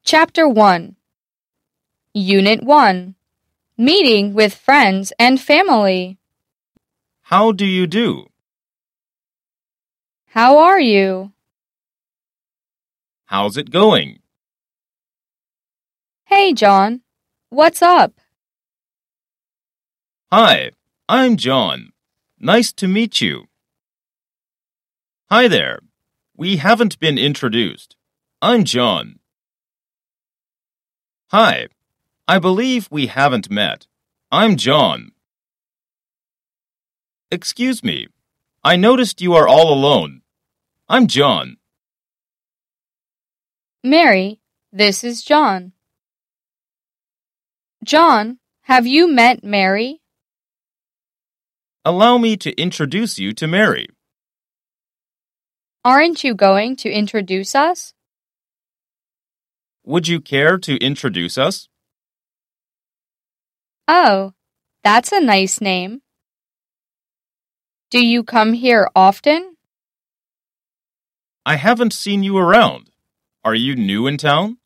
Chapter 1 Unit 1 Meeting with Friends and Family. How do you do? How are you? How's it going? Hey, John. What's up? Hi, I'm John. Nice to meet you. Hi there. We haven't been introduced. I'm John. Hi, I believe we haven't met. I'm John. Excuse me. I noticed you are all alone. I'm John. Mary, this is John. John, have you met Mary? Allow me to introduce you to Mary. Aren't you going to introduce us? Would you care to introduce us? Oh, that's a nice name. Do you come here often? I haven't seen you around. Are you new in town?